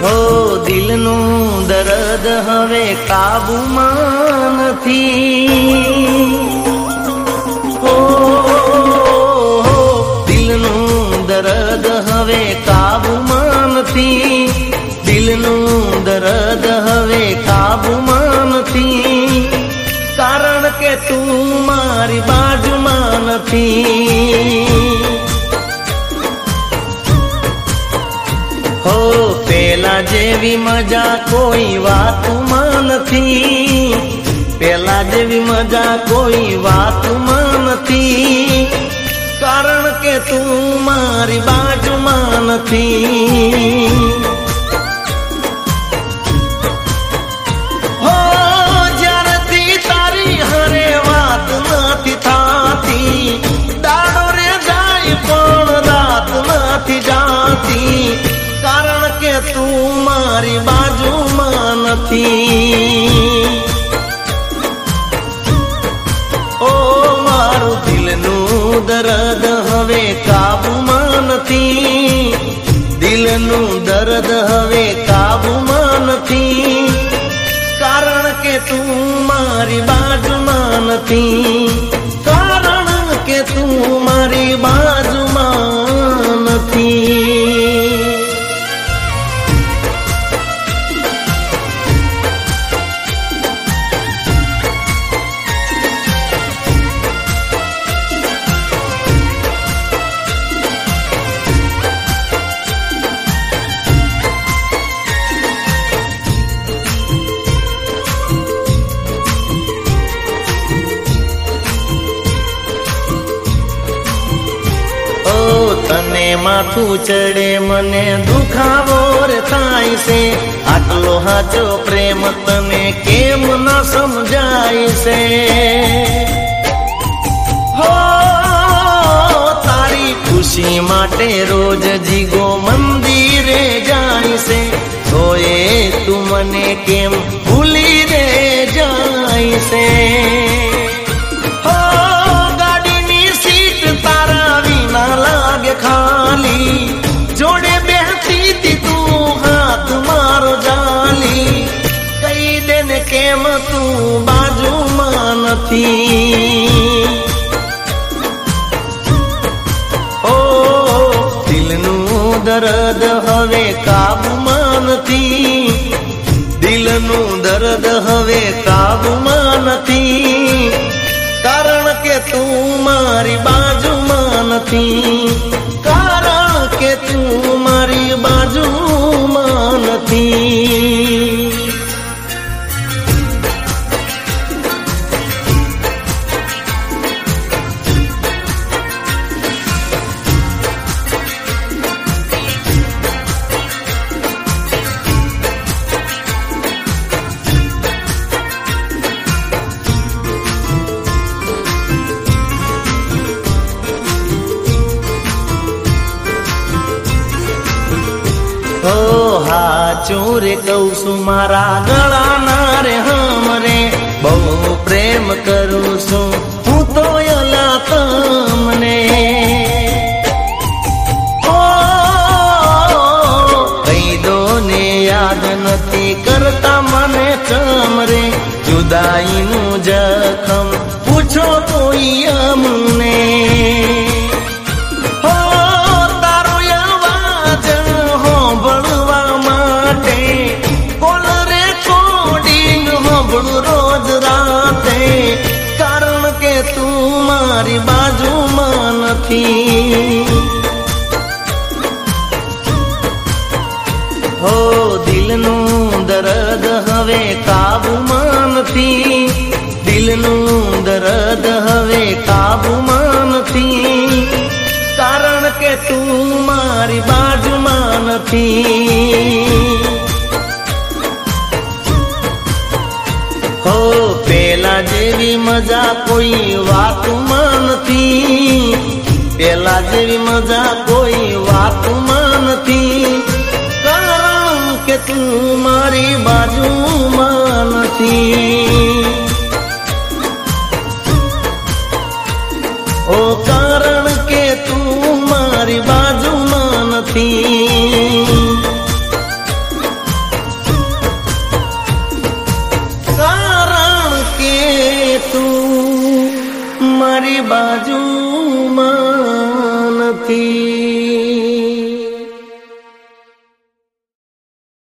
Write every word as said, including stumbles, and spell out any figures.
હો દિલનું દર્દ હવે કાબુમાં નથી, હો દિલનું દર્દ હવે કાબુમાં નથી, દિલનું દર્દ હવે કાબુમાં નથી, કારણ કે તું મારી બાજુમાં નથી. હો પેલા જેવી મજા કોઈ વાતમાં નથી, પેલા જેવી મજા કોઈ વાતમાં નથી, કારણ કે તું મારી બાજુમાં નથી. હો જ્યારથી તારી હારે વાત નથી થાતી, દાડો રે જાય પણ રાત નથી જાતી, કારણ કે તું મારી બાજુમાં નથી. ઓ મારું દિલનું દર્દ હવે કાબુમાં નથી, દિલનું દર્દ હવે કાબુમાં નથી, કારણ કે તું મારી બાજુમાં નથી, કારણ કે તું મારી બાજુમાં નથી. તને માથું ચડે મને દુખાવો રે થાય છે, આટલો હાચો પ્રેમ તને કેમ ન સમજાય છે. હો તારી ખુશી માટે રોજ જીગો મંદિરે જાય છે, તો એ તું મને કેમ ભૂલી રે જાય છે. ખાલી જોડે બેહતી તી તું હાથ મારો જાલી, કહી દે ને કેમ તું બાજુમાં નથી. ઓ દિલનું દર્દ હવે કાબુમાં નથી, દિલનું દર્દ હવે કાબુમાં નથી, કારણ કે તું મારી બાજુમાં નથી, કારણ કે તું મારી બાજુમાં નથી. ઓ હાચું રે કહું છું મારા ગળાના રે હમ રે, બહુ પ્રેમ કરું છું હું તો અલા તમને. ઓ કહી દો ને યાદ નથી કરતા મને ચમ રે, જુદાઈનું જખમ પૂછો કોઈ અમને. રોજ રાતે, કારણ કે તું મારી બાજુમાં નથી. હો દિલનું દર્દ હવે કાબુમાં નથી, દિલનું દર્દ હવે કાબુમાં નથી, કારણ કે તું મારી બાજુમાં નથી. હો પેલા જેવી મજા કોઈ વાતમાં નથી, પેલા જેવી મજા કોઈ વાતમાં નથી, કારણ કે તું મારી બાજુમાં નથી. ઓ કારણ કે તું મારી બાજુમાં નથી. બાજુ